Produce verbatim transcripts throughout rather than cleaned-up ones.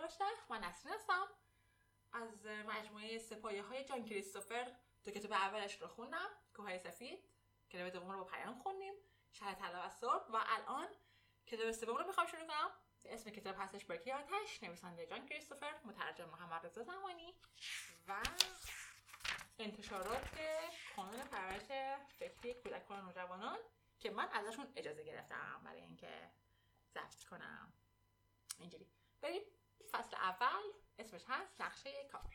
باشه. من نسرین هستم از مجموعه سپاهی‌های جان کریستوفر. دو کتاب اولش رو خوندم، کوههای سفید. کتاب دوم رو با پیام خوندیم، شهر طلا و صبح. و الان کتاب سوم رو میخوام شروع کنم. اسم کتاب هستش برکه آتش، نویسنده جان کریستوفر، مترجم محمد رضا زمانی و انتشارات کانون پرورش فکری کودکان و نوجوانان که من ازشون اجازه گرفتم برای اینکه ضبط کنم. اینجوری بریم. فصل اول اسمش هست نقشه کار.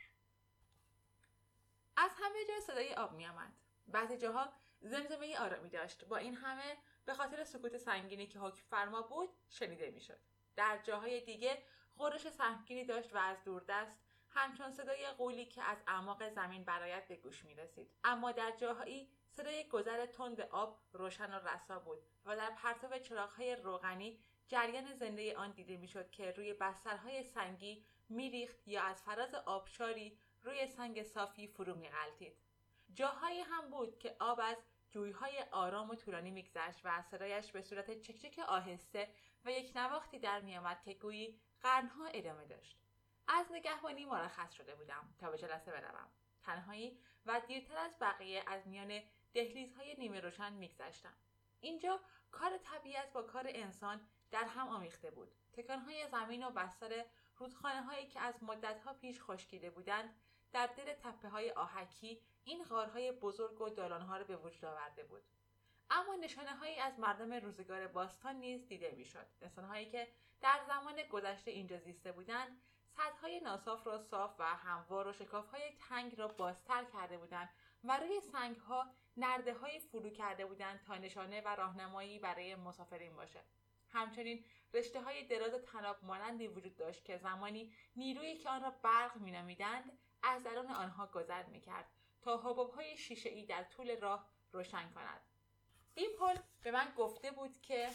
از همه جا صدای آب می آمد. بعضی جاها زمزمه آرامی داشت، با این همه به خاطر سکوت سنگینی که حکم فرما بود شنیده می شد. در جاهای دیگه غرش سهمگینی داشت و از دوردست همچون صدای غولی که از اعماق زمین برایت به گوش می رسید. اما در جاهایی صدای گذر تند آب روشن و رسا بود و در پرتو چراغ‌های روغنی جریان زنده آن دیده میشد که روی بسترهای سنگی میریخت یا از فراز آبشاری روی سنگ صافی فرو میغلتید. جاهایی هم بود که آب از جویهای آرام و طولانی میگذشت و صدایش به صورت چکچک آهسته و یک نواختی در میآمد که گویی قرنها ادامه داشت. از نگهبانی مرخص شده بودم تا به جلسه بروم. تنهایی و دیرتر از بقیه از میان دهلیزهای نیمه روشن میگذشتم. اینجا کار طبیعت با کار انسان در هم آمیخته بود. تکانهای زمین و بستر رودخانه‌هایی که از مدت‌ها پیش خشکیده بودند در دل تپه‌های آهکی این غارهای بزرگ و دالان‌ها را به وجود آورده بود. اما نشانه‌هایی از مردم روزگار باستان نیز دیده می‌شد. انسان‌هایی که در زمان گذشته اینجا زیسته بودند، سدهای ناصاف را صاف و هموار و شکاف‌های تنگ را بازتر کرده بودند و روی سنگ‌ها نرده‌های فرو کرده بودند تا نشانه و راهنمایی برای مسافرین باشد. همچنین رشته‌های دراز طناب مانندی وجود داشت که زمانی نیرویی که آن را برق می‌نامیدند از درون آنها گذر می‌کرد تا حباب‌های شیشه‌ای در طول راه روشن کند. این پل به من گفته بود که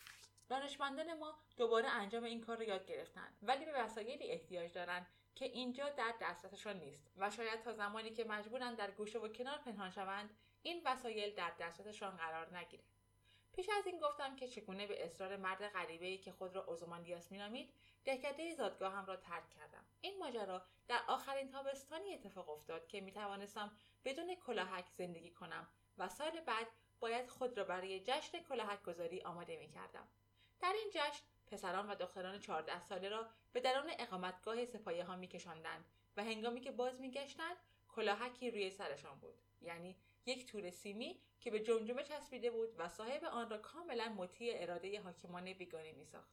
دانشمندان ما دوباره انجام این کار را یاد گرفتند، ولی به وسایلی احتیاج دارند که اینجا در دسترسشان نیست و شاید تا زمانی که مجبورند در گوشه و کنار پنهان شوند این وسایل در دسترسشان قرار نگیرد. پیش از این گفتم که چگونه به اصرار مرد غریبه‌ای که خود را اوزوماندیاس می‌نامید دهکده زادگاهم را ترک کردم. این ماجرا در آخرین تابستانی اتفاق افتاد که می‌توانستم بدون کلاهک زندگی کنم و سال بعد باید خود را برای جشن کلاهک گذاری آماده می‌کردم. در این جشن پسران و دختران چهارده ساله را به درون اقامتگاه سپاهی‌ها می‌کشاندند و هنگامی که باز می‌گشتند کلاهکی روی سرشان بود، یعنی یک تور سیمی که به جمجمه چسبیده بود و صاحب آن را کاملا مطیع اراده حاکمان بیگانه می‌ساخت.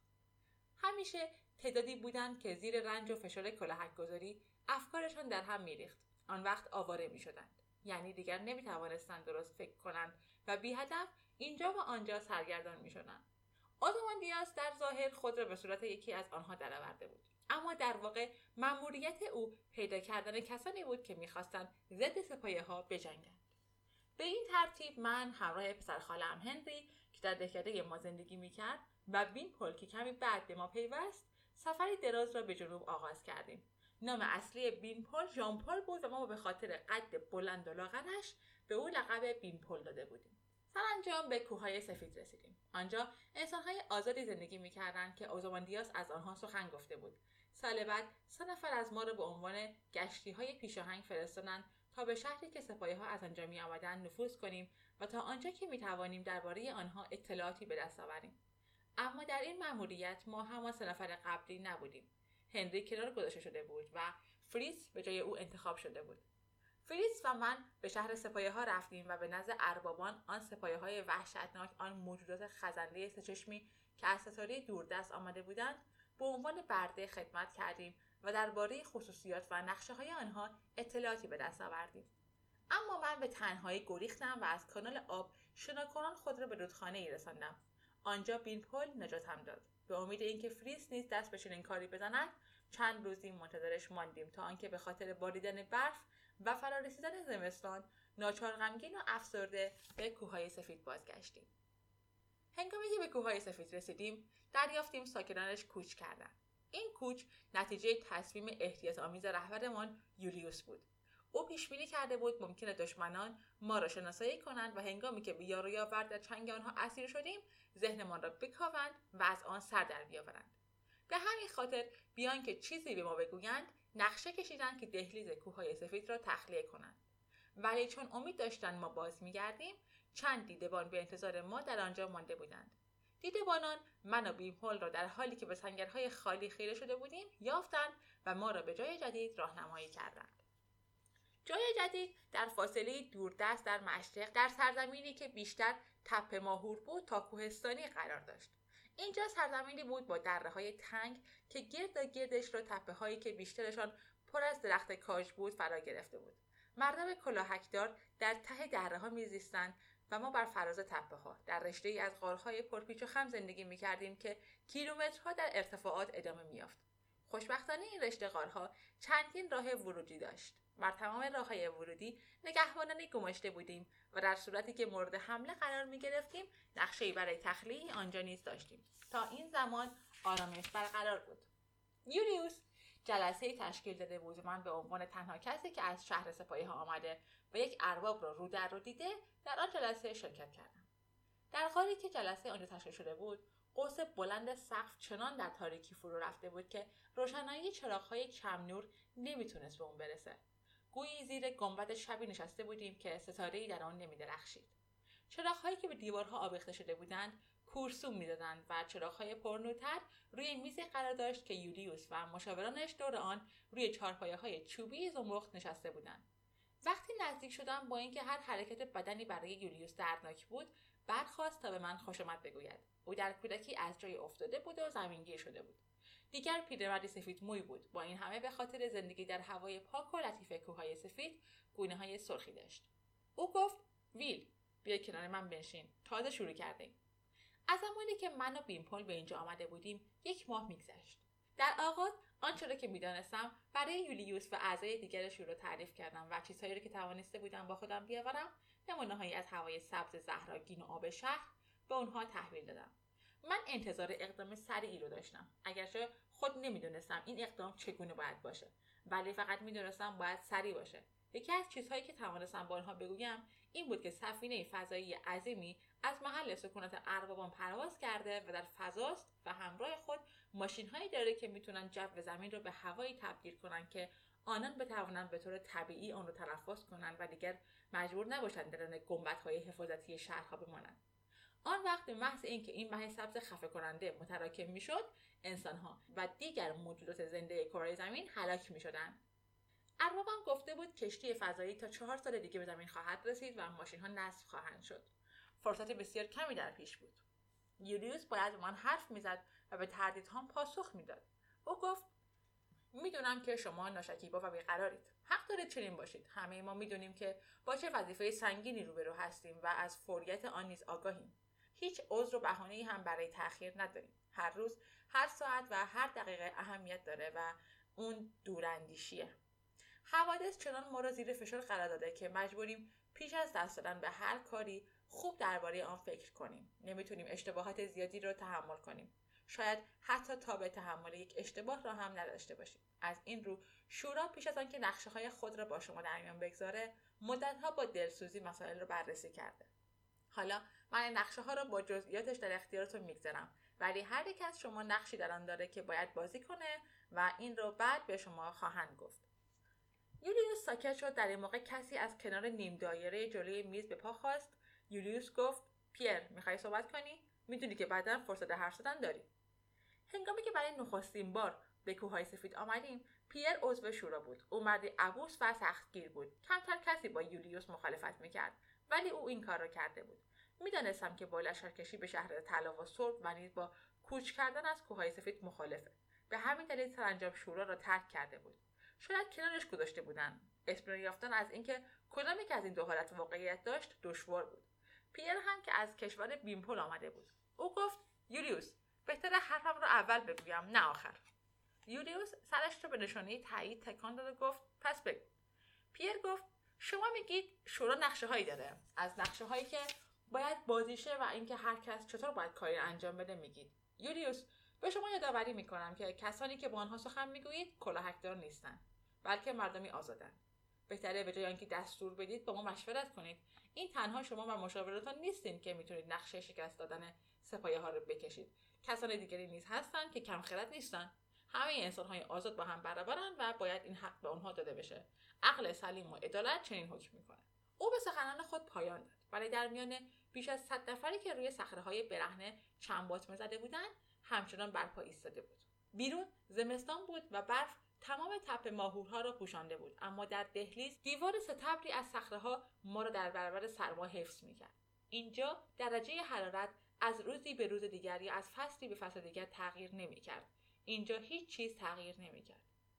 همیشه تعدادی بودند که زیر رنج و فشار کلاهک گذاری افکارشان در هم می‌ریخت. آن وقت آواره می‌شدند، یعنی دیگر نمی‌توانستند درست فکر کنند و بی هدف اینجا و آنجا سرگردان می‌شدند. اوزوماندیاس در ظاهر خود را به صورت یکی از آنها درآورده بود، اما در واقع مأموریت او پیدا کردن کسانی بود که می‌خواستند ضد سپاهی‌ها بجنگند. به این ترتیب من همراه پسر خاله‌ام هنری که در دهکده ما زندگی می‌کرد و بین پل که کمی بعد به ما پیوست سفری دراز را به جنوب آغاز کردیم. نام اصلی بین پل ژان پل بود و ما به خاطر قد بلند و لاغرش به او لقب بین پل داده بودیم. سرانجام به کوههای سفید رسیدیم. آنجا انسان‌های آزادی زندگی می‌کردند که اوزوماندیاس از آنها سخن گفته بود. سال بعد سه نفر از ما را به عنوان گشتی‌های پیشاهنگ فرستادند تا به شهری که سپاهی‌ها از آنجا می‌آمدند نفوذ کنیم و تا آنجا که می‌توانیم درباره آنها اطلاعاتی به دست آوریم. اما در این مأموریت ما همان سه نفر قبلی نبودیم. هنری کنار گذاشته شده بود و فریتز به جای او انتخاب شده بود. فریتز و من به شهر سپاهی‌ها رفتیم و به نزد اربابان آن سپاهی‌های وحشتناک، آن موجودات خزنده سه‌چشمی که از ستاره دوردست آمده بودند، به عنوان برده خدمت کردیم و درباره خصوصیات و نقشه‌های آنها اطلاعاتی به دست آوردیم. اما من به تنهایی گریختم و از کانال آب شناکنان خود را به رودخانه‌ای رساندم. آنجا بین پل نجاتم داد. به امید اینکه فریتز نیز دست به چنین کاری بزند چند روزی منتظرش ماندیم تا آنکه به خاطر باریدن برف و فرارسیدن زمستان ناچار غمگین و افسرده به کوههای سفید بازگشتیم. هنگامی که به کوههای سفید رسیدیم دریافتیم ساکنانش کوچ کردند. این کوچ نتیجه تصمیم احتیاط آمیز رهبرمان یولیوس بود. او پیش بینی کرده بود ممکنه دشمنان ما را شناسایی کنند و هنگامی که به یار و یاور در چنگ آنها اسیر شدیم ذهنمان را بکاوند و از آن سر در بیاورند. به همین خاطر بیان که چیزی به ما بگویند نقشه کشیدند که دهلیز کوههای سفید را تخلیه کنند. ولی چون امید داشتند ما باز می‌گردیم، چند دیدبان به انتظار ما در آنجا مانده بودند. دیدبانان من و بیمپل را در حالی که به سنگرهای خالی خیره شده بودیم یافتند و ما را به جای جدید راهنمایی کردند. جای جدید در فاصله دوردست در مشرق در سرزمینی که بیشتر تپه ماهور بود تا کوهستانی قرار داشت. اینجا سرزمینی بود با دره‌های تنگ که گرد و گردش را تپه‌هایی که بیشترشان پر از درخت کاج بود فرا گرفته بود. مردم کلاهک‌دار در ته دره‌ها می‌زیستند و ما بر فراز تپه‌ها در رشته‌ای از غارهای پرپیچ و خم زندگی می‌کردیم که کیلومترها در ارتفاعات ادامه می‌یافت. خوشبختانه این رشته غارها چندین راه ورودی داشت. بر تمام راه‌های ورودی نگهبانانی گماشته بودیم و در صورتی که مورد حمله قرار می‌گرفتیم نقشه‌ای برای تخلیه آنجا نیز داشتیم. تا این زمان آرامش برقرار بود. یولیوس جلسه‌ای تشکیل داده بود و من به عنوان تنها کسی که از شهر سپاهی‌ها آمده و یک ارباب را رو در رو دیده در آن جلسه شرکت کردم. در حالی که جلسه آنجا تشکیل شده بود، قوس بلند سقف چنان در تاریکی فرو رفته بود که روشنایی چراغ‌های کم نور نمیتونست به اون برسه. گویی زیر گنبد شبی نشسته بودیم که ستاره‌ای در آن نمی‌درخشید. چراغ‌هایی که به دیوارها آویخته شده بودند کورسوم می‌دادند و چراغ‌های پرنورتر روی میزی قرار داشت که یولیوس و مشاورانش دور آن روی چهارپایه‌های چوبی زمخت نشسته بودند. وقتی نزدیک شدم با اینکه هر حرکت بدنی برای یولیوس دردناک بود، برخاست تا به من خوشامد بگوید. او در کودکی از جای افتاده بود و زمینگیر شده بود. دیگر پیرمردی سفید موی بود. با این همه به خاطر زندگی در هوای پاک و لطیف کوههای سفید گونه‌های سرخی داشت. او گفت: ویل، بیا کنار من بنشین. تازه شروع کردیم. از زمانی که من و بیمپل به اینجا آمده بودیم یک ماه میگذشت. در آغاز آنچه را که میدانستم برای یولیوس و اعضای دیگر شروع تعریف کردم و چیزهایی را که توانسته بودم با خودم بیاورم، نمونه‌هایی از هوای سبز زهراگین و آب شهر، به اونها تحویل دادم. من انتظار اقدام سریعی رو داشتم، اگرچه خود نمیدونستم این اقدام چگونه باید باشه، ولی فقط میدونستم باید سریع باشه. یکی از چیزهایی که توانستم با آنها بگویم این بود که سفینه فضایی عظیمی از محل سکونت اربابان پرواز کرده و در فضاست و همراه خود ماشین‌هایی داره که میتونن جو زمین رو به هوایی تبدیل کنن که آنان بتوانند به طور طبیعی آن رو تنفس کنن و دیگر مجبور نباشند درون گنبدهای حفاظتی شهرها بمانند. آن وقت به محض اینکه این مه سبز خفه کننده متراکم میشد، انسان‌ها و دیگر موجودات زنده کره زمین هلاک میشدند. اربابم گفته بود کشتی فضایی تا چهار سال دیگه به زمین خواهد رسید و ماشین‌ها نصب خواهند شد. فرصت بسیار کمی در پیش بود. یولیوس باید با من حرف میزد و به تردیدهام پاسخ میداد. او گفت: میدونم که شما ناشکیبا و بیقرارید. حق دارید چنین باشید. همه ما میدونیم که با چه وظیفه سنگینی روبرو هستیم و از فوریت آن نیز آگاهیم. هیچ عذر و بهانه‌ای هم برای تأخیر نداریم. هر روز، هر ساعت و هر دقیقه اهمیت داره و اون دوراندیشیه. حوادث چنان ما را زیر فشار قرار داده که مجبوریم پیش از دست دادن به هر کاری خوب درباره آن فکر کنیم. نمیتونیم اشتباهات زیادی را تحمل کنیم. شاید حتی تاب تحمل یک اشتباه را هم نداشته باشیم. از این رو شورا پیش از آنکه نقشه‌های خود را با شما در میان بگذاره، مدت‌ها با دلسوزی مسائل را بررسی کرده. حالا من نقشه‌ها را با جزئیاتش در اختیارتون میگذارم، ولی هر یک از شما نقشی در آن داره که باید بازی کنه و این رو بعد به شما خواهند گفت. یولیوس ساکت شد. در این موقع کسی از کنار نیم دایره جلوی میز به پا خاست. یولیوس گفت: پیر، میخوای صحبت کنی؟ میدونی که بعداً فرصت حرف زدن داری. هنگامی که برای نخستین بار به کوههای سفید آمدیم، پیر عضو شورا بود. او مردی عبوس و سختگیر بود. کمتر کسی با یولیوس مخالفت میکرد، ولی او این کار را کرده بود. میدانستم که با لشکرکشی به شهر طلا و سرب و نیز با کوچ کردن از کوههای سفید مخالفه. به همین دلیل سرانجام شورا را ترک کرده بود. شاید کنارش گذاشته بودن. اطمینان یافتن از اینکه کدام یک از این دو حالت واقعیت داشت دشوار بود. پیر هم که از کشور بیمپل آمده بود. او گفت: یولیوس، بهتره حرفم رو اول بگویم نه آخر. یولیوس سرش رو به نشانه تایید تکان داد و گفت: پس بگو. پیر گفت: شما میگید شورا نقشه هایی داره. از نقشه هایی که باید بازیشه و اینکه هر کس چطور باید کاری انجام بده میگید. یولیوس، به شما یادآوری میکنم که کسانی که با آنها سخن میگویید کلاهکدار نیستند، بلکه مردمی آزادند. بهتره به جای اینکه دستور بدید با ما مشورت کنید. این تنها شما و مشاورتان نیستین که میتونید نقشه شکست دادن سپاهی‌ها رو بکشید. کسان دیگری نیز هستند که کم خرد نیستند. همه انسان‌های آزاد با هم برابرند و باید این حق به آنها داده بشه. عقل سلیم و عدالت چنین حکم می‌کنه. او به سخنان خود پایان داد، ولی در میان بیش از صد نفری که روی صخره‌های برهنه چند باطمه زده بودند، همچنان برپا ایستاده بود. بیرون زمستان بود و برف تمام تپه ماهورها را پوشانده بود، اما در دهلیز دیوار ستبری از صخره‌ها ما را در برابر سرما حفظ می‌کرد. اینجا درجه حرارت از روزی به روز دیگر یا از فصلی به فصل دیگر تغییر نمی‌کرد. اینجا هیچ چیز تغییر نمی‌کرد.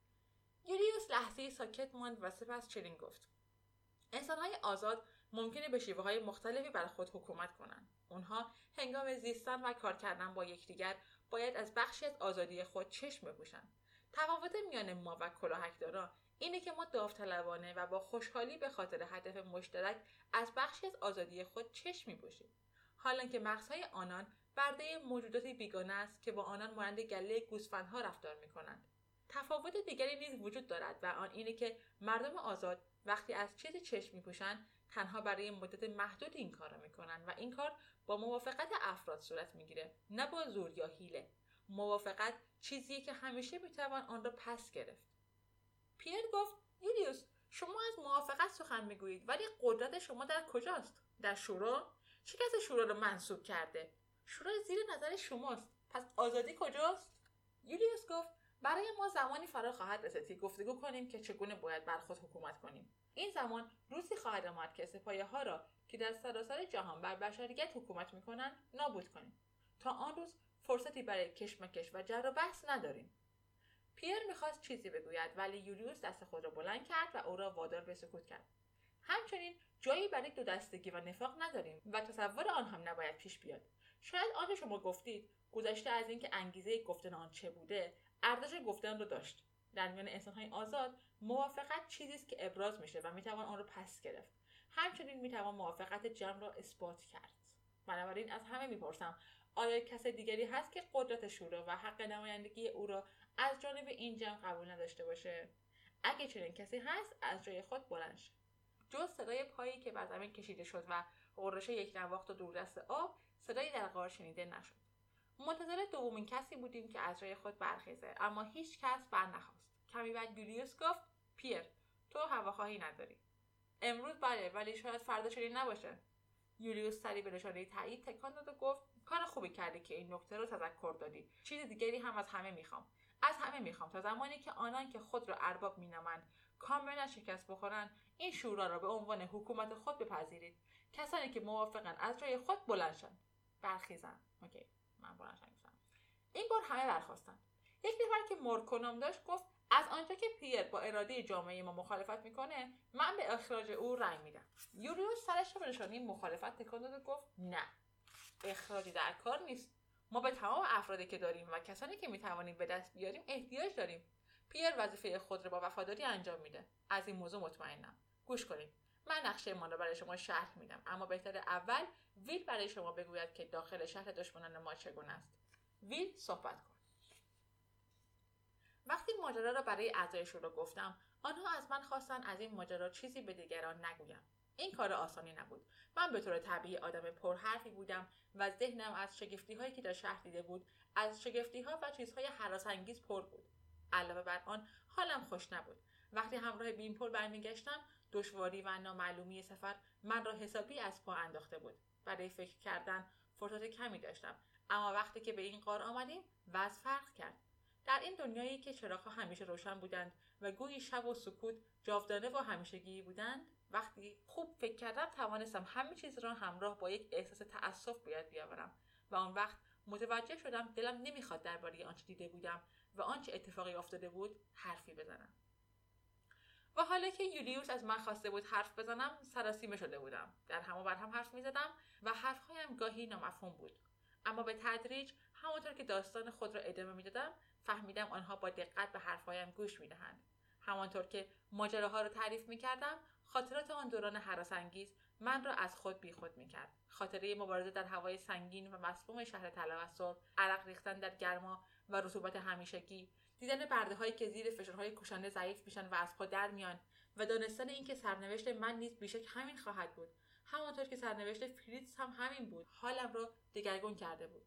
یولیوس لحظه‌ای ساکت ماند و سپس چنین گفت: انسان‌های آزاد ممکنه به شیوه‌های مختلفی بر خود حکومت کنند. اونها هنگام زیستن و کار کردن با یکدیگر باید از بخشی از آزادی خود چشم بپوشند. تفاوت میان ما و کلاهک‌داران اینه که ما داوطلبانه و با خوشحالی به خاطر هدف مشترک از بخشی از آزادی خود چشم می‌پوشیم، حالا که مغزهای آنان برده موجوداتی بیگانه است که با آنان مانند گله گوسفندها رفتار می‌کنند. تفاوت دیگری نیز وجود دارد و آن اینه که مردم آزاد وقتی از چیزی چشم می‌پوشند تنها برای مدت محدودی این کار را می‌کنند و این کار با موافقت افراد صورت می‌گیره، نه با زور یا حیله. موافقت چیزیه که همیشه می‌توان آن را پس گرفت. پیر گفت: یولیوس، شما از موافقت سخن می‌گویید، ولی قدرت شما در کجاست؟ در شورا؟ چه کسی شورا را منصوب کرده؟ شورا زیر نظر شماست. پس آزادی کجاست؟ یولیوس گفت: برای ما زمانی فرا خواهد رسید که گفتگو کنیم که چگونه باید بر خود حکومت کنیم. این زمان روزی خواهد آمد که سپاهی‌ها را که در سراسر جهان بر بشریت حکومت می‌کنند نابود کنیم. تا آن روز فرصتی برای کشمکش و جر و بحث نداریم. پیر می‌خواست چیزی بگوید، ولی یولیوس دست خود را بلند کرد و او را وادار به سکوت کرد. همچنین جایی برای دو دستگی و نفاق نداریم و تصور آن هم نباید پیش بیاد. شاید آنچه شما گفتید گذشته از اینکه انگیزه گفتن آن چه بوده، ارزش گفتن رو داشت. در میان انسان‌های آزاد موافقت چیزی است که ابراز میشه و میتوان آن رو پس گرفت. همچنین میتوان موافقت جمع را اثبات کرد. بنابراین از همه میپرسم: آیا کس دیگری هست که قدرت شورا و حق نمایندگی او را از جانب این جمع قبول نداشته باشه؟ اگه چنین کسی هست از جای خود بلند شه. جز صدای پایی که بر زمین کشیده شد و غرش یک نواخت و دوردست آب، صدایی در غار شنیده نشد. منتظر دومین کسی بودیم که از جای خود برخیزه، اما هیچ کس برنخاست. کمی بعد یولیوس گفت: پیر، تو هواخواهی نداری. امروز بله، ولی شاید فردا چنین نباشه. یولیوس سری به نشانه تایید تکان داد و گفت: کار خوبی کردی که این نکته رو تذکر دادی. چیز دیگری هم از همه میخوام. از همه میخوام تا زمانی که آنان که خود را ارباب مینامند کاملا شکست بخورند، این شورا را به عنوان حکومت خود بپذیرید. کسانی که موافقن از جای خود بلند شن. برخیزن. اوکی، من بلند شدم. این بار همه برخاستند. یک نفر که مورکونوم داشت گفت: از آنجا که پیر با اراده جامعه ما مخالفت میکنه، من به اخراج او رأی میدم. یولیوس سرش را به نشانه مخالفت تکان داد و گفت: نه، اخراجی در کار نیست. ما به تمام افرادی که داریم و کسانی که میتوانیم به دست بیاریم احتیاج داریم. پیر وظیفه خود را با وفاداری انجام میده. از این موضوع مطمئنم. گوش کنید. من نقشه ما را برای شما شرح میدم، اما بهتر اول ویل برای شما بگوید که داخل شهر دشمنان ما چگونه است. ویل، صحبت کن. وقتی ماجرا را برای اعضای شورا گفتم، آنها از من خواستند از این ماجرا چیزی به دیگران نگویم. این کار آسانی نبود. من به طور طبیعی آدم پرحرفی بودم و ذهنم از شگفتی‌هایی که در شهر دیده بود، از شگفتی‌ها و چیزهای هراس‌انگیز پر بود. علاوه بر آن حالم خوش نبود. وقتی همراه بیمپل برمیگشتم، دشواری و نامعلومی سفر من را حسابی از پا انداخته بود. برای فکر کردن فرصت کمی داشتم، اما وقتی که به این غار آمدیم، وضع فرق کرد. در این دنیایی که چراغ‌ها همیشه روشن بودند و گویی شب و سکوت جاودانه و همیشگی بودند، وقتی خوب فکر کردم توانستم همه چیز را همراه با یک احساس تأسف به یاد بیاورم و آن وقت متوجه شدم دلم نمیخواد درباره آنچه دیده بودم و آنچه اتفاقی افتاده بود حرفی بزنم. و حالا که یولیوس از من خواسته بود حرف بزنم، سراسیمه شده بودم. در هم و بر هم حرف میزدم و حرفهایم گاهی نامفهوم بود. اما به تدریج همانطور که داستان خود را ادامه میدادم، فهمیدم آنها با دقت به حرفهایم گوش میدهند. همانطور که ماجراها را تعریف میکردم، خاطرات آن دوران هراس‌انگیز من را از خود بیخود میکرد. خاطره مبارزه در هوای سنگین و مسموم شهر طلا و سرب، عرق ریختن در گرما و رطوبت همیشگی، دیدن برده‌هایی که زیر فشارهای کشنده ضعیف میشن و از پا در میان و دانستن اینکه سرنوشت من نیز بیشک همین خواهد بود، همانطور که سرنوشت فریتز هم همین بود، حالم را دگرگون کرده بود.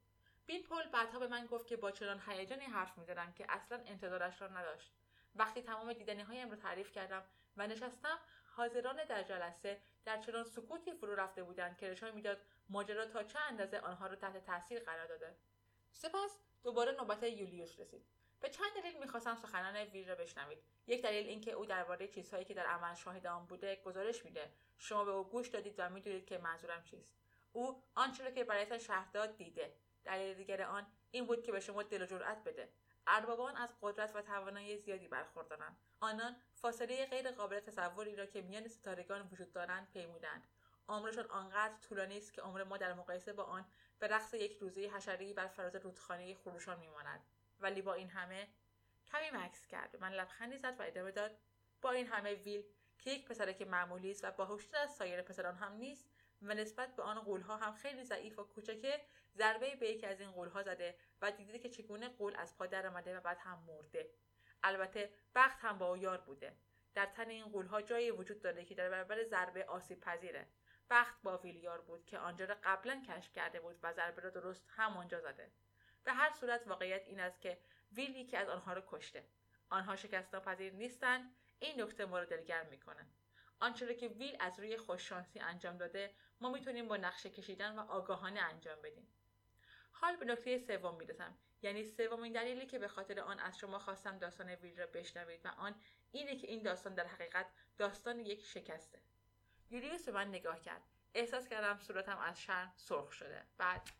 بیلپول بعدها به من گفت که با چنان هیجانی حرف می‌زدم که اصلاً انتظارش را نداشت. وقتی تمام دیدنی‌هایم را تعریف کردم و نشستم، حاضران در جلسه در چنان سکوتی فرو رفته بودند که نشان می‌داد ماجرا تا چه اندازه آنها را تحت تاثیر قرار داده. سپس دوباره نوبت یولیوس رسید. به چند دلیل می‌خواستم سخنان ویل را بشنوید. یک دلیل اینکه او درباره چیزهایی که در عمل شاهد آن بوده گزارش میده. شما به او گوش دادید و می‌دونید که منظورم چیست. او آنچه را که برایتان شرح داد دیده. دلیل دیگر آن این بود که به شما دل و جرأت بده. اربابان از قدرت و توانایی زیادی برخوردارند. آنان فاصله غیر قابل تصوری را که میان ستارگان وجود دارند پیمودند. عمرشان آنقدر طولانی است که عمر ما در مقایسه با آن به رقص یک روزه حشره‌ای بر فراز رودخانه خروشان میماند. ولی با این همه کمی مکث کرد. من لبخندی زد و ادامه داد: با این همه ویل که یک پسرک معمولی است و باهوشتر از سایر پسران هم نیست و نسبت به آن غول‌ها هم خیلی ضعیف و کوچکه، ضربه به یکی از این غول‌ها زده و دیده که چگونه غول از پا درآمده و بعد هم مرده. البته بخت هم با او یار بوده. در تن این غول‌ها جایی وجود داره که در برابر ضربه آسیب پذیره. بخت با ویل یار بود که آنجا را قبلا کشف کرده بود و ضربه را درست همانجا زده. به هر صورت واقعیت این است که ویل یکی از آنها را کشته. آنها شکست‌ناپذیر نیستند. این نکته ما را دلگرم می‌کنه. آنچه را که ویل از روی خوششانسی انجام داده، ما میتونیم با نقشه کشیدن و آگاهانه انجام بدیم. حال به نکته سوم میرسم، یعنی سومین دلیلی که به خاطر آن از شما خواستم داستان ویل را بشنوید و آن اینه که این داستان در حقیقت داستان یک شکسته. یولیوس به من نگاه کرد. احساس کردم صورتم از شرم سرخ شده. بعد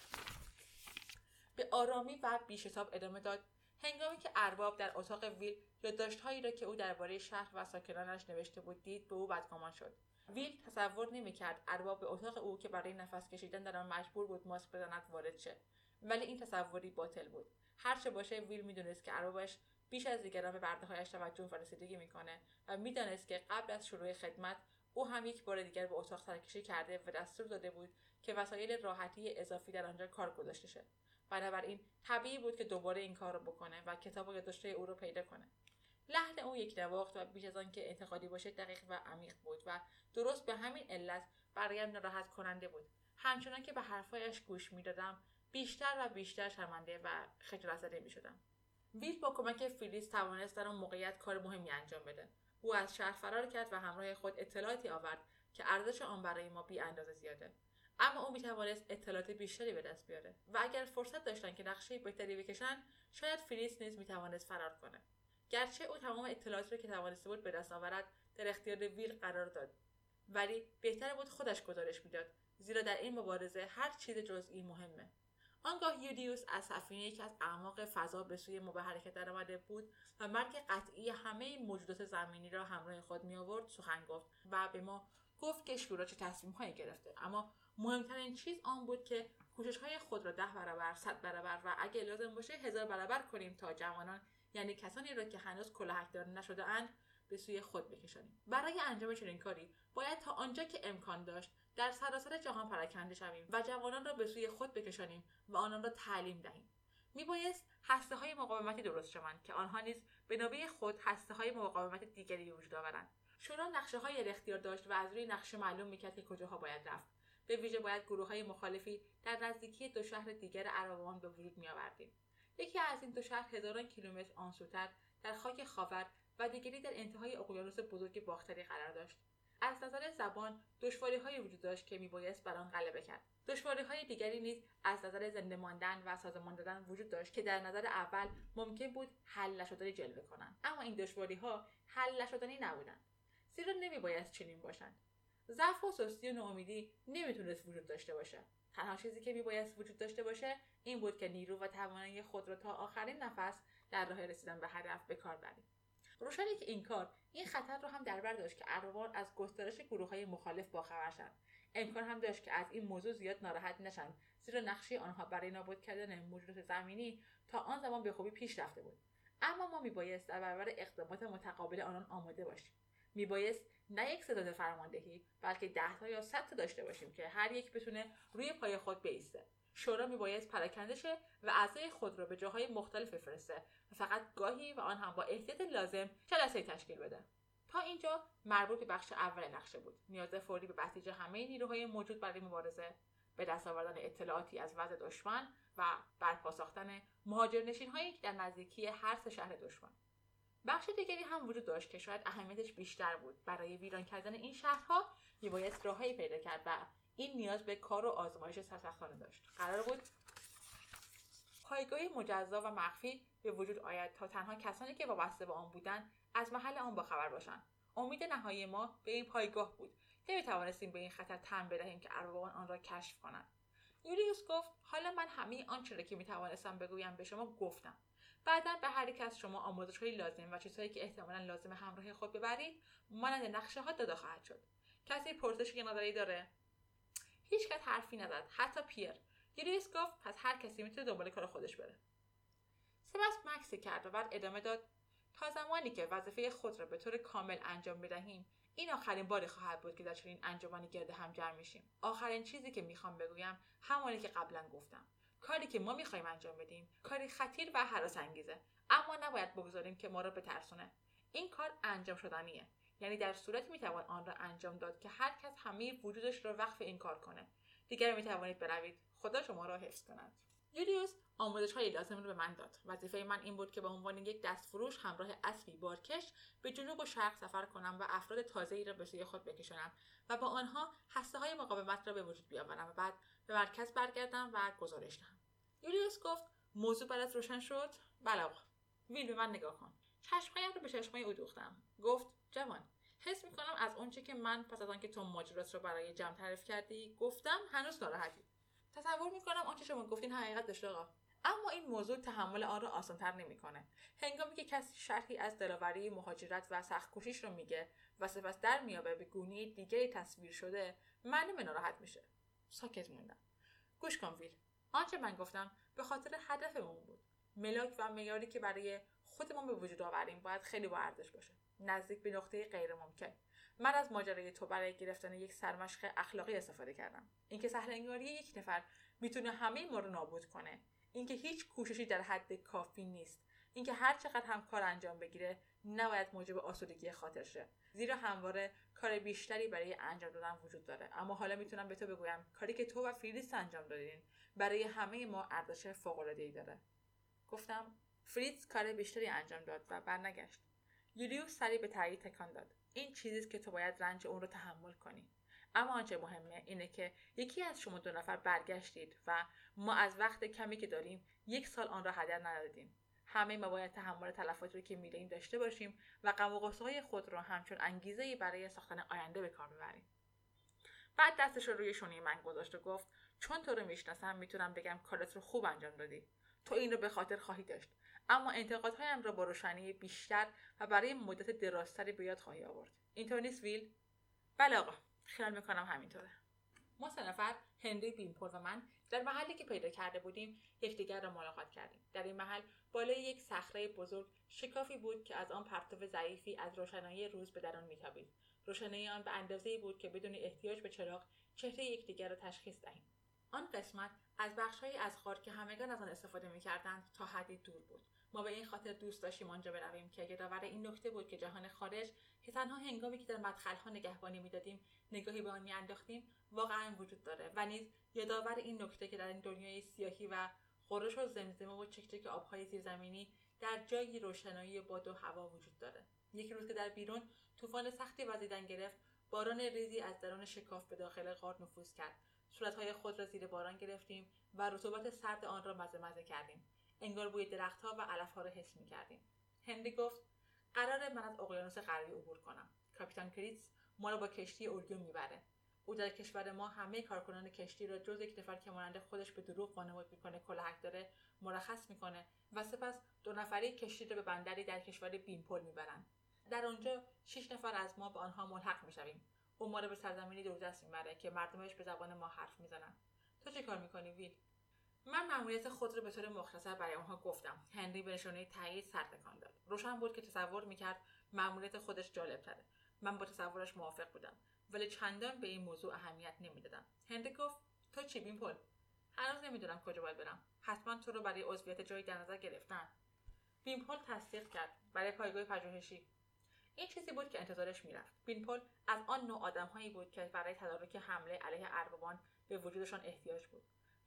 به آرامی و بی‌شتاب ادامه داد: هنگامی که ارباب در اتاق ویل یادداشت‌هایی را که او درباره شهر و ساکنانش نوشته بود دید، به او بدگمان شد. ویل تصور نمی‌کرد ارباب به اتاق او که برای نفس کشیدن در آن مجبور بود ماسک بزند وارد شه، ولی این تصوری باطل بود. هر چه باشه، ویل می‌دونست که اربابش بیش از دیگران به وعده‌هایش توجه و رسیدگی می‌کنه و می‌دانست که قبل از شروع خدمت او هم یک بار دیگر به اتاق سرکشی کرده و دستور داده بود که وسایل راحتی اضافی در آنجا کار گذاشته شه. بنابراین طبیعی بود که دوباره این کار رو بکنه و کتاب یادداشت‌های او رو پیدا کنه. لحن او یک نواخت و بیش از آن که انتقادی باشه دقیق و عمیق بود و درست به همین علت برایم ناراحت کننده بود. همچنان که به حرفایش گوش میدادم بیشتر و بیشتر شرمنده و خجالت زده میشدم. ویل با کمک فیلیس توانست در آن موقعیت کار مهمی انجام بده. او از شهر فرار کرد و همراه خود اطلاعاتی آورد که ارزش آن برای ما بی اندازه زیاده. اما او میتوانست اطلاعات بیشتری به دست بیاره و اگر فرصت داشتن که نقشه بهتری بکشن، شاید فیلیس نیز میتوانست فرار کنه. گرچه او تمام اطلاعاتی را که توانسته بود به دست آورد در اختیار ویل قرار داد، ولی بهتر بود خودش گزارش میداد، زیرا در این مبارزه هر چیز جزئی مهمه. آنگاه یولیوس از سفینه‌ای که از اعماق فضا به سوی ما به حرکت درآمده بود و مرگ قطعی همه موجودات زمینی را همراه خود می آورد سخن گفت و به ما گفت که شورا چه تصمیم‌هایی گرفته، اما مهمترین چیز آن بود که کوشش‌های خود را ده برابر، صد برابر و اگه لازم باشه هزار برابر کنیم تا جوانان، یعنی کسانی را که هنوز کلاهک‌دار نشده اند، به سوی خود بکشانیم. برای انجام چنین کاری باید تا آنجا که امکان داشت در سراسر جهان پراکنده شویم و جوانان را به سوی خود بکشانیم و آنان را تعلیم دهیم. میبایست هسته‌های مقاومتی درست شوند که آنها نیز به نوبه خود هسته‌های مقاومت دیگری به وجود آورند. شورا نقشه‌هایی در اختیار داشت و از روی نقشه معلوم می‌کرد که کجاها باید رفت. به ویژه باید گروه‌های مخالفی در نزدیکی دو شهر دیگر اربابان به وجود می‌آوردیم. یکی از این دو شهر هزاران کیلومتر آنسوتر در خاک خاور و دیگری در انتهای اقیانوس بزرگ باختری قرار داشت. از نظر زبان دشواری‌هایی وجود داشت که میبایست بر آن غلبه کرد. دشواری‌های دیگری نیز از نظر زنده ماندن و سازمان دادن وجود داشت که در نظر اول ممکن بود حل نشدنی جلوه کنند، اما این دشواری‌ها حل نشدنی نبودند، زیرا نمیبایست چنین باشند. ضعف و سستی و ناامیدی نمیتونست وجود داشته باشه. تنها چیزی که میبایست وجود داشته باشه این بود که نیرو و توانایی خود را تا آخرین نفس در راه رسیدن به هدف به کار بریم. روشنی که این کار این خطر رو هم در بر داشت که اربابان از گسترش گروه‌های مخالف باخبر شدند. امکان هم داشت که از این موضوع زیاد ناراحت نشن، زیرا نقشه آنها برای نابود کردن موجودات زمینی تا آن زمان به خوبی پیش رفته بود. اما ما میبایست در برابر اقدامات متقابل آنان آماده باشیم. میبایست نه یک ستاد فرماندهی بلکه ده تا یا صد تا داشته باشیم که هر یک بتونه روی پای خود بایسته. شورا میبایست پراکنده شه و اعضای خود را به جاهای مختلف بفرسته و فقط گاهی و آن هم با احتیاط لازم جلسه تشکیل بده. تا اینجا مربوط به بخش اول نقشه بود. نیاز فوری به بسیج همه نیروهای موجود برای مبارزه، به دست آوردن اطلاعاتی از وضع دشمن و برپا ساختن مهاجرنشین‌هایی که در نزدیکی هر سه شهر دشمن. بخش دیگری هم وجود داشت که شاید اهمیتش بیشتر بود. برای ویران کردن این شهرها میبایست راههایی پیدا کرد و این نیاز به کار و آزمایش سرسختانه داشت. قرار بود پایگاهی مجزا و مخفی به وجود آید تا تنها کسانی که وابسته به آن بودند از محل آن باخبر باشند. امید نهایی ما به این پایگاه بود. نمیتوانستیم به این خطر تن بدهیم که اربابان آن را کشف کنند. یولیوس گفت حالا من همه آنچه را که میتوانستم بگویم به شما گفتم. بعدا به هر یک از شما آموزش‌های لازم و چیزهایی که احتمالاً لازم همراه خود ببرید مانند نقشه‌ها داده خواهد شد. کسی پرسشی نظری داره؟ هیچ کس حرفی نزد، حتی پیر. یولیوس گفت پس هر کسی میتونه دنبال کار خودش بره. سپس مکسی کرد و بعد ادامه داد تا زمانی که وظیفه خود را به طور کامل انجام بدهیم این آخرین باری خواهد بود که در چنین انجمنی گرد هم جمع میشیم. آخرین چیزی که میخوام بگویم همونی که قبلا گفتم. کاری که ما میخوایم انجام بدیم کاری خطیر و هراس انگیزه، اما نباید بگذاریم که ما را بترسونه. این کار انجام شدنیه، یعنی در صورتی میتوان آن را انجام داد که هر کس همه وجودش را وقف این کار کنه. دیگر میتوانید بروید. خدا شما را حفظ کند. یولیوس آموزش‌های لازم رو به من داد. وظیفه من این بود که به عنوان یک دستفروش همراه اسبی بارکش به جنوب و شرق سفر کنم و افراد تازه‌ای را به سوی خود بکشانم و با آنها هسته‌های مقاومت را به وجود بیاورم و بعد به مرکز برگردم و گزارش دهم. یولیوس گفت موضوع برات روشن شد؟ بله آقا. ویل به من نگاه کن. چشم‌هایم رو به چشمای او دوختم. گفت جوان، حس می‌کنم از اونچه که من پس از آنکه تو ماجرات رو برای جمع تعریف کردی گفتم هنوز ناراحتی. تصور می‌کنم آنچه شما گفتین حقیقت داشته آقا. اما این موضوع تحمل آن را آسان‌تر نمی‌کنه. هنگامی که کسی شرحی از دلاوری مهاجرت و سخت‌کوشیش رو میگه و سپس در میابه به گونه‌ای دیگری تصویر شده، معلومه ناراحت میشه. ساکت موندم. گوش کن ویل. آنچه من گفتم به خاطر هدفمون بود. ملاک و معیاری که برای خودمون به وجود آوریم باید خیلی با ارزش باشه. نزدیک به نقطه غیر ممکن. من از ماجرای تو برای گرفتن یک سرمشق اخلاقی استفاده کردم. اینکه سهل‌انگاری یک نفر میتونه همه ما رو نابود کنه. اینکه هیچ کوششی در حد کافی نیست. اینکه هر چقدر هم کار انجام بگیره نباید موجب آسودگی خاطر شه. زیرا همواره کار بیشتری برای انجام دادن وجود داره. اما حالا میتونم به تو بگویم کاری که تو و فریتز انجام دادین برای همه ما ارزش فوق‌العاده‌ای داره. گفتم فریتز کار بیشتری انجام داد و برنگشت. یولیوس سری به تایید تکان داد. این چیزیست که تو باید رنج اون رو تحمل کنی. اما آنچه مهمه اینه که یکی از شما دو نفر برگشتید و ما از وقت کمی که داریم یک سال آن را هدر ندادیم. همه ما باید تحمل تلفاتی رو که می‌دهیم داشته باشیم و غم و غصه‌های خود رو همچون انگیزه‌ای برای ساختن آینده به کار ببریم. بعد دستش رو روی شونه من گذاشت و گفت چون تو رو میشناسم میتونم بگم کارت رو خوب انجام دادی. تو این رو به خاطر خواهی داشت. اما انتقادهایم را با روشنی بیشتر و برای مدت درازتری به یاد خواهی آورد. اینطور نیست ویل؟ بله آقا، خیال میکنم همینطوره. ما سه نفر، هنری، بیمپل و من، در محلی که پیدا کرده بودیم یکدیگر را ملاقات کردیم. در این محل بالای یک صخره بزرگ شکافی بود که از آن پرتو ضعیفی از روشنایی روز به درون میتابید. روشنایی آن به اندازه‌ای بود که بدون احتیاج به چراغ چهره یکدیگر را تشخیص دهیم. آن قسمت از بخش‌هایی از غار که همگان از آن استفاده می‌کردند تا حدی دور بود. ما به این خاطر دوست داشتیم آنجا برویم که یادآور این نکته بود که جهان خارج که تنها هنگامی که در مدخل‌ها نگهبانی می‌دادیم نگاهی به آن می‌انداختیم واقعاً وجود داره و نیز یادآور این نکته که در این دنیای سیاهی و غرش و زمزمه و چکچک آب‌های زیرزمینی در جایی روشنایی باد و هوا وجود داره. یک روز که در بیرون طوفان سختی وزیدن گرفت، باران ریزی از درون شکاف به داخل غار نفوذ کرد. صورت‌های خود را زیر باران گرفتیم و رطوبت سرد آن را مزه مزه کردیم. انگار بوی درخت‌ها و علف‌ها را حس می‌کردیم. هنری گفت قراره من از اقیانوس غربی عبور کنم. کاپیتان کریتز ما را با کشتی اورگیو میبره. او در کشور ما همه کارکنان کشتی را جز یک نفر که مانند خودش به دروغ وانمود میکنه کلاهک داره مرخص میکنه و سپس دو نفری کشتی را به بندری در کشور بیمپل میبرن. در آنجا شش نفر از ما به آنها ملحق میشویم. او ما را به سرزمینی دوردست میبره که مردمش به زبان ما حرف میزنن. تو چه کار میکنی ویل؟ من مأموریت خود را به طور مختصر برای آنها گفتم. هنری به نشانه تایید سر تکان داد. روشن بود که تصور میکرد مأموریت خودش جالب تره. من با تصورش موافق بودم، ولی چندان به این موضوع اهمیت نمیدادم. هنری گفت تو چی بیمپل؟ هنوز نمیدونم کجا باید برم. حتما تو رو برای عضویت جایی در نظر گرفتن. بیمپل تصدیق کرد. برای پایگاه پژوهشی. این چیزی بود که انتظارش میرفت. بیمپل از آن نوع آدم‌هایی بود که برای تدارک حمله علیه اربابان به وجودشان احتیاج بود.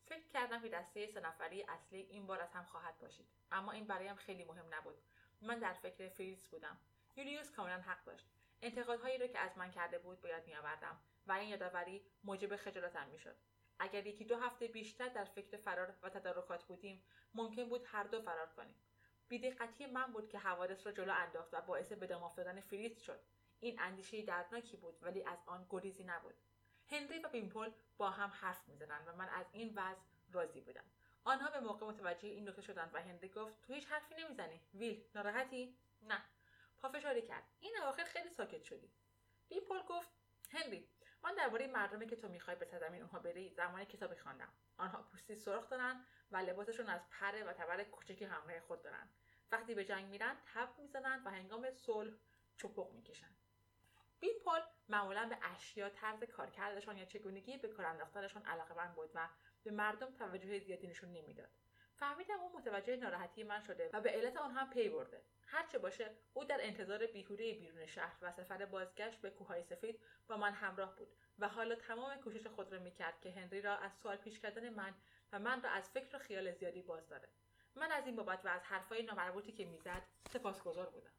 فکر کردم که دسته سه نفری اصلی این بار از هم خواهد باشید، اما این برایم خیلی مهم نبود. من در فکر فریتز بودم. یولیوس کاملا حق داشت. انتقادهایی را که از من کرده بود باید میآوردم و این یادآوری موجب خجالتم میشد. اگر یکی دو هفته بیشتر در فکر فرار و تدارکات بودیم، ممکن بود هر دو فرار کنیم. بی‌دقتی من بود که حوادث را جلو انداخت و باعث به دام افتادن فریتز شد. این اندیشه دردناکی بود، ولی از آن گریزی نبود. هنری و بیمپل با هم حرف می‌زدند و من از این وضع راضی بودم. آنها به موقع متوجه این نکته شدند و هنری گفت تو هیچ حرفی نمیزنی. ویل، ناراحتی؟ نه. پافشاری کرد. این اواخر خیلی ساکت شدی. بیمپل گفت هنری، من درباره مردمی که تو میخوای به سرزمین اونها بری زمانی کتابی خواندم. آنها پوستی سرخ دارن و لباسشون از پره و تبر کوچکی همراه خود دارن. وقتی به جنگ میرن تب میزنن و هنگام صلح چپق میکشن. بیمپل معمولا به اشیا، طرز کارکردشان یا چگونگی به کار انداختنشان علاقه‌مند بود و به مردم توجه زیادی نشون نمیداد. فهمیدم او متوجه ناراحتی من شده و به علت آن هم پی برده. هرچه باشه، او در انتظار بیهوده بیرون شهر و سفر بازگشت به کوههای سفید با من همراه بود و حالا تمام کوشش خود را میکرد که هنری را از سوال پیش کردن من و من را از فکر و خیال زیادی باز داره. من از این بابت و از حرفای نامربوطی که میزد سپاسگزار بودم.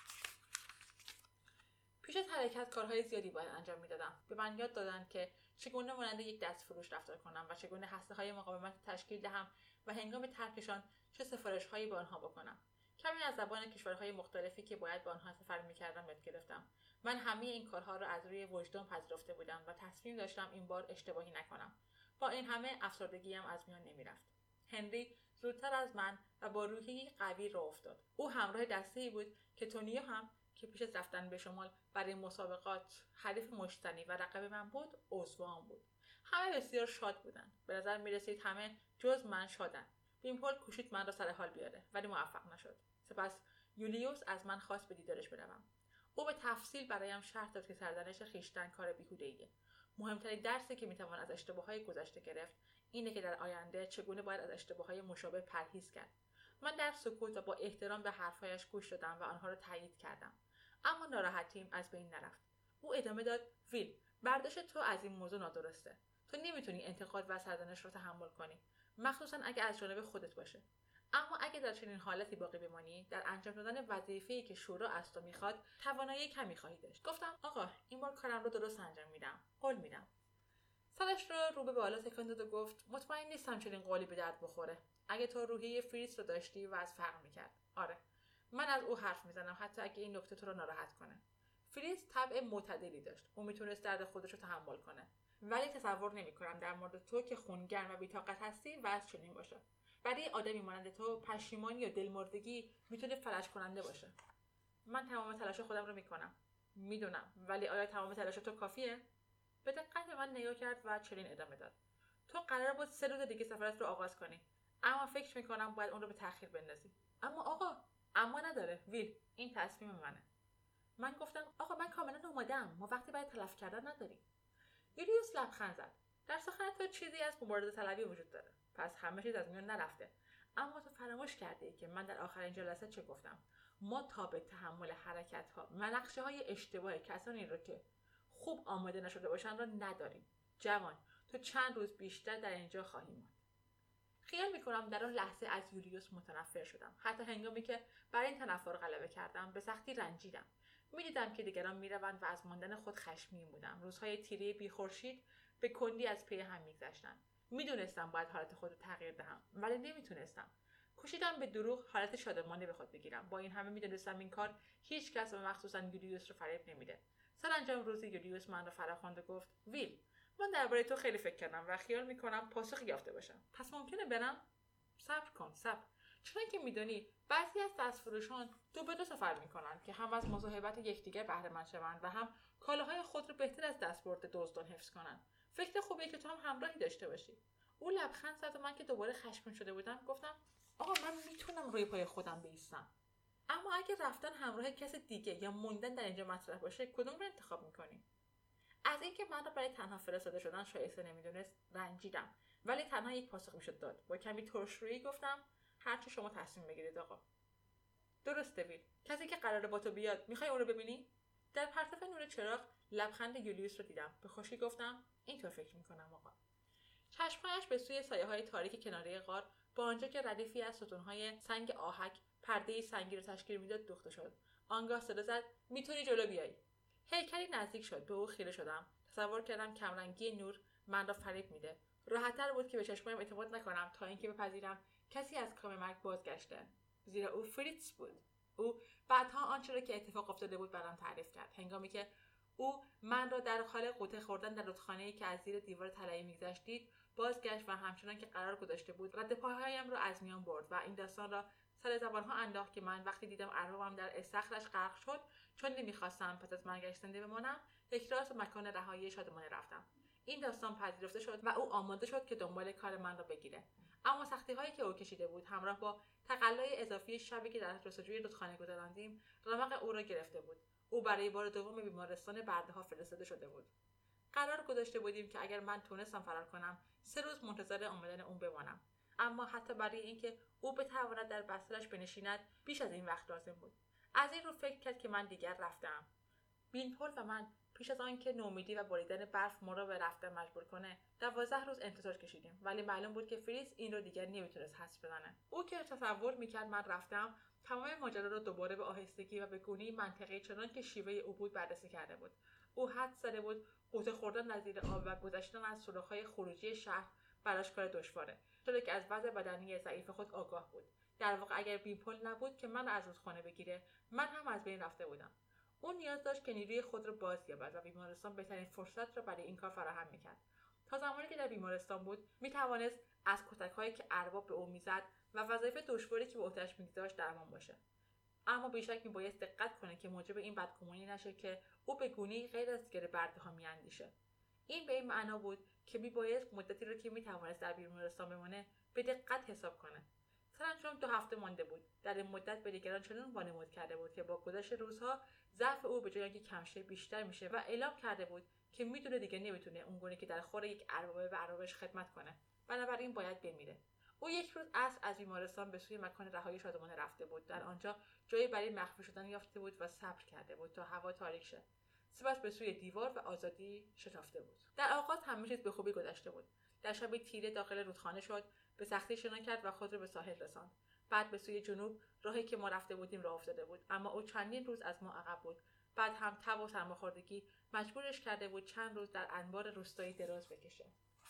پیش از حرکت کارهای زیادی باید انجام میدادم. به من یاد دادند که چگونه مانند یک دستفروش رفتار کنم و چگونه هسته‌های مقاومت تشکیل دهم و هنگام ترکشان چه سفارش‌هایی به آنها بکنم. کمی از زبان کشورهای مختلفی که باید با آنها سفر می‌کردم یاد گرفتم. من همه این کارها را از روی وجدان پذیرفته بودم و تصمیم داشتم این بار اشتباهی نکنم. با این همه افسردگیم از میان نمی‌رفت. هنری زودتر از من و با روحیه‌ای قوی راه افتاد. او همراه دسته‌ای بود که تونیو هم که پیش از رفتن به شمال برای مسابقات حریف مشتنی و رقیب من بود، عضو آن بود. همه بسیار شاد بودند. به نظر می‌رسید همه جز من شادند. بیمپل کوشید من را سر حال بیاره، ولی موفق نشد. سپس یولیوس از من خواست به دیدارش بروم. او به تفصیل برایم شرح داد که سرزنش خویشتن کار بیهوده‌ایه. مهمترین درسی که میتوان از اشتباه‌های گذشته گرفت اینه که در آینده چگونه باید از اشتباه‌های مشابه پرهیز کرد. من در سکوت و با احترام به حرفایش گوش دادم و آنها را تایید کردم. اما ناراحتیم از بین نرفت. او ادامه داد: ویل، برداشت تو از این موضوع نادرسته. تو نمیتونی انتقاد و سرزنش را تحمل کنی، مخصوصا اگه از جانب خودت باشه. اما اگه در چنین حالتی باقی بمانی، در انجام دادن وظیفه‌ای که شورا از تو میخواد توانایی کمی خواهی داشت. گفتم آقا، این بار کارم رو درست انجام میدم. قول میدم. سرش را رو به بالا تکان داد و گفت: مطمئن نیستم چنین قولی به درد بخوره. اگه تو روحیه فریتز رو داشتی و از فرق میکرد. آره، من از او حرف میزنم حتی اگه این نکته تو رو ناراحت کنه. فریتز طبع معتدلی داشت. او میتونست درد خودش رو تحمل کنه. ولی تصور نمیکنم در مورد تو که خونگرم و بی‌طاقت هستی وضع چنین باشه. برای آدمی مانند تو پشیمانی یا دلمردگی میتونه فلج کننده باشه. من تمام تلاش خودم رو میکنم. میدونم، ولی آیا تمام تلاش تو کافیه؟ به دقت من نگاه کرد و چنین ادامه داد: تو قرار بود سه روز دیگه سفرت رو آغاز کنی، اما فکر میکنم باید اون رو به تأخیر بندازی. اما آقا، اما نداره ویل، این تصمیم منه. من گفتم آقا، من کاملا آماده‌ام، ما وقتی برای تلف کردن نداریم. یولیوس لبخند زد. در سخنت تو چیزی از مبارزه طلبی وجود داره، پس همه چیز از میان نرفته. اما تو فراموش کرده ای که من در آخرین جلسه چه گفتم. ما تا به تحمل حرکت ها و نقشه های اشتباه کسانی رو که خوب آماده نشده باشن را نداریم. جوان، تو چند روز بیشتر در اینجا خواهی ماند. خیال میکنم در آن لحظه از یولیوس متنفر شدم. حتی هنگامی که برای این تنفر غلبه کردم به سختی رنجیدم. میدیدم که دیگران میروند و از ماندن خود خشمگین بودم. روزهای تیره بی خورشید به کندی از پی هم میگذشتند. میدونستم باید حالت خود رو تغییر دهم، ولی نمیتونستم. کوشیدم به دروغ حالت شادمانی به خود بگیرم. با این همه میدونستم این کار هیچ کس و مخصوصا یولیوس رو فریب نمیده. سرانجام روزی یولیوس من رو فراخواند و گفت: ویل، من درباره تو خیلی فکر کردم و خیال میکنم پاسخی یافته باشم. پس ممکنه برم؟ صبر کن، صبر. چون که میدونی بعضی از دستفروشان دو به دو سفر میکنن که هم از مصاحبت یکدیگر بهره مند شوند و هم کالاهای خود رو بهتر از دستبرد دزدان حفظ کنن. فکر خوبیه که تو هم همراهی داشته باشی. او لبخند زد و من که دوباره خشمگین شده بودم گفتم: آقا، من میتونم روی پای خودم بایستم. اما اگه رفتن همراه کس دیگه یا موندن در اینجا مطرح باشه، کدوم رو انتخاب میکنی؟ از اینکه من رو برای تنها فرستاده شدن شایسته نمیدونست رنجیدم، ولی تنها یک پاسخ میشد داد. با کمی ترشرویی گفتم: هرچی شما تصمیم بگیرید آقا. درسته ویل، کسی که قراره با تو بیاد میخوای اون رو ببینی؟ در پرتو نور چراغ لبخند یولیوس رو دیدم. به خوشی گفتم: اینطور فکر میکنم آقا. چشمهایش به سوی سایه‌های تاریک کناره غار با آنجا که ردیفی از ستون‌های سنگ آهک پرده‌ای سنگی را تشکیل میداد دوخته شد. آنگاه صدا زد: میتونی جلو بیایی. هیکلی نزدیک شد. به او خیره شدم. تصور کردم کمرنگی نور من را فریب میده. راحت‌تر بود که به چشمایم اعتماد نکنم تا اینکه بپذیرم کسی از کام مرگ بازگشته، زیرا او فریتز بود. او بعدها آنچه را که اتفاق افتاده بود برام تعریف کرد. هنگامی که او من را در حال قوطه خوردن در رودخانه‌ای که از زیر دیوار طلایی می‌گذشت دید، بازگشت و همچنان که قرار گذاشته بود رد پاهایم را از میان برد و این داستان را سر زبانها انداخت که من وقتی دیدم اربابم در استخرش غرق شد، چون نمیخواستم پس از مرگش زنده بمانم، یک راست مکان رهایی شادمانه رفتم. این داستان پذیرفته شد و او آماده شد که دنبال کار من را بگیره. اما سختی هایی که او کشیده بود همراه با تقلای اضافی شبی که در جستجوی رودخانه گذراندیم رمق او را گرفته بود. او برای بار دوم به بیمارستان برده‌ها فرستاده شده بود. قرار گذاشته بودیم که اگر من تونستم فرار کنم سه روز منتظر آمدن اون بمانم، اما حتی برای اینکه او بتواند در بسترش بنشیند بیش از این وقت لازم بود. از این رو فکر کرد که من دیگر رفتم. بینپل و من پیش از آنکه نومیدی و بریدن برف ما را به رفتن مجبور کنه دوازده روز انتظار کشیدیم، ولی معلوم بود که فریز این رو دیگر نمیتونست حدس بزنه. او که تصور میکرد من رفتم تمام ماجرا را دوباره به آهستگی و به گونه‌ای منطقی چنان که شیوه او بود بررسی کرده بود. او حدس زده بود قوطه خوردن از زیر آب و گذشتن از سوراخ‌های خروجی شهر براش کار دشواره، چرا که از وضع بدنی ضعیف خود آگاه بود. در واقع اگر بینپل نبود که من از رودخانه بگیره، من هم از بین رفته بودم. او نیاز داشت که نیروی خود را بازیابد و بیمارستان بهترین فرصت را برای این کار فراهم میکرد. تا زمانی که در بیمارستان بود میتوانست از کتک‌هایی که ارباب به او میزد و وظایف دشواری که به عهده‌اش میگذاشت درمان باشه. اما بیشک میبایست دقت کنه که موجب این بدگمانی نشه که او به گونه‌ای غیر از گره برده‌ها میاندیشه. این به این معنا بود که میبایست مدتی رو که میتوانست در بیمارستان بمانه به دقت حساب کنه. سرانجام دو هفته مانده بود. در این مدت به دیگران چنان وانمود کرده بود که با گذشت روزها ضعف او به جای اینکه کم شه بیشتر میشه و اعلام کرده بود که میدونه دیگه نمیتونه اونگونه که در خور یک اربابه به اربابش خدمت کنه، بنابراین باید بمیره. او یک روز عصر از بیمارستان به سوی مکان رهایی شادمانه رفته بود. در آنجا جایی برای مخفی شدن یافته بود و صبر کرده بود تا هوا تاریک شه. سپس به سوی دیوار و آزادی شتافته بود. در آغاز همه چیز به خوبی گذشته بود. در شب تیره داخل رودخانه شد، به سختی شنا کرد و خود را به ساحل رساند. بعد به سوی جنوب راهی که ما رفته بودیم راه افتاده بود، اما او چندین روز از ما عقب بود. بعد هم تب و سرماخوردگی مجبورش کرده بود چند روز در انبار روستایی دراز بکشه،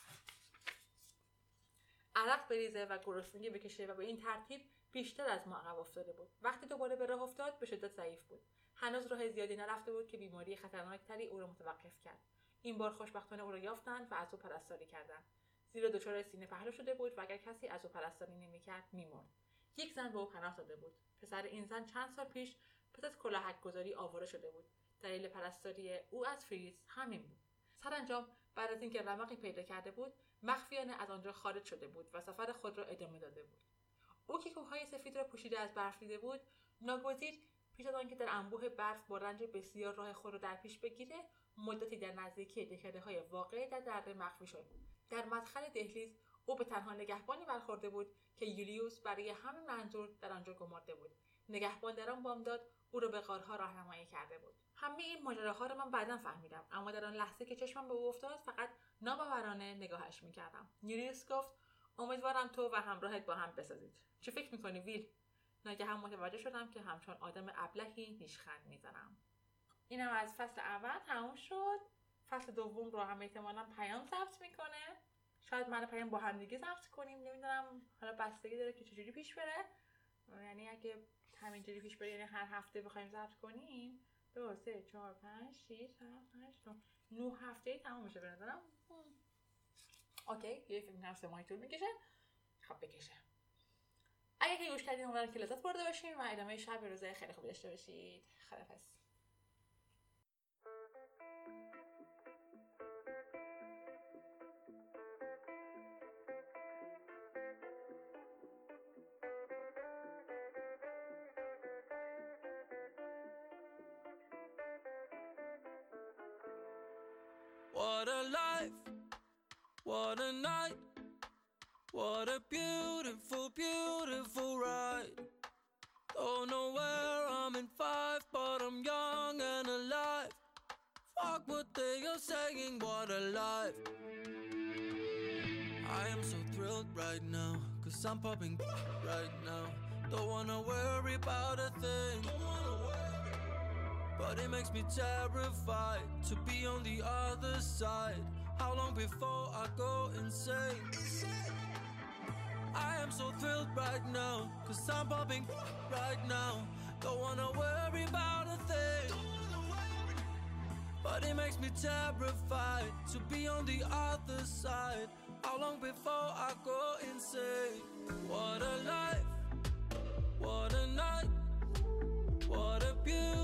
عرق بریزه و گرسنگی بکشه و به این ترتیب بیشتر از ما عقب افتاده بود. وقتی دوباره به راه افتاد به شدت ضعیف بود. هنوز راه زیادی نرفته بود که بیماری خطرناکتری او را متوقف کرد. این بار خوشبختانه او را یافتند و از او پرستاری کردند، زیرا دچار سینه پهلو شده بود و اگر کسی از او پرستاری نمی‌کرد می‌مرد. یک زن به او پناه داده بود. پسر این زن چند سال پیش پس از کلاهک گذاری آواره شده بود. دلیل پرستاری او از فریز همین بود. سرانجام بعد از اینکه رمقی پیدا کرده بود مخفیانه از آنجا خارج شده بود و سفر خود را ادامه داده بود. او که کوههای سفید را پوشیده از برف دیده بود، ناگزیر پیش از آنکه در انبوه برف با رنج بسیار راه خود را در پیش بگیره مدتی در نزدیکی دهکده‌های واقع در دره مخفی شد. در مدخل دهلیز او به تنها نگهبانی برخورده بود که یولیوس برای همین منظور در آنجا گمارده بود. نگهبان در آن بامداد او را به غارها راهنمایی کرده بود. همه این ماجراها را من بعداً فهمیدم، اما در آن لحظه که چشمم به او افتاد فقط ناباورانه نگاهش می‌کردم. یولیوس گفت: امیدوارم تو و همراهت با هم بسازید. چه فکر می‌کنی ویل؟ ناگهان متوجه شدم که همچون آدم ابلهی نیشخند می‌زنم. اینم از فصل اول تموم شد. فصل دوم رو هم احتمالاً پیام ضبط می‌کنه. شاید من و پیام با هم دیگه ضبط کنیم، نمیدونم، حالا بستگی داره که چجوری پیش بره. یعنی اگه همینجوری پیش بره، یعنی هر هفته بخوایم ضبط کنیم، دو سه چهار پنج شش هفت هشت نه هفته تمام میشه به نظرم. اوکی، یه فکر کنم سه ماه طول میکشه. خب بکشه. اگه که گوش کردین امیدوارم که لذت برده باشین و ادامه شب روزه خیلی خوبی داشته باشید. خداحافظ. What a life, what a night, what a beautiful, beautiful ride. Don't know where I'm in five, but I'm young and alive. Fuck what they are saying, what a life. I am so thrilled right now, cause I'm popping right now. Don't wanna worry about a thing, but it makes me terrified to be on the other side. How long before I go insane? I am so thrilled right now, cause I'm popping right now. Don't wanna worry about a thing, but it makes me terrified to be on the other side. How long before I go insane? What a life, what a night, what a beauty.